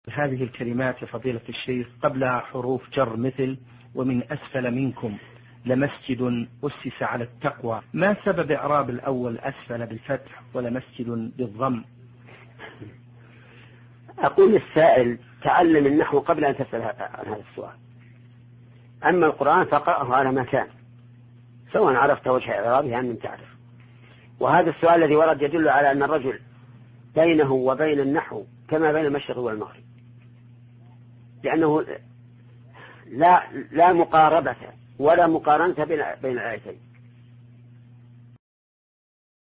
هذه الكلمات يا فضيلة الشيخ قبلها حروف جر مثل ومن أسفل منكم لمسجد أسس على التقوى، ما سبب إعراب الأول أسفل بالفتح ولمسجد بالضم؟ أقول للسائل تعلم النحو قبل أن تسأل عن هذا السؤال، أما القرآن فقرأه على ما كان سواء عرفت وجه إعرابه أم لم تعرف. وهذا السؤال الذي ورد يدل على أن الرجل بينه وبين النحو كما بين المشرق والمغرب، لأنه لا مقاربة ولا مقارنة بين الآيتين.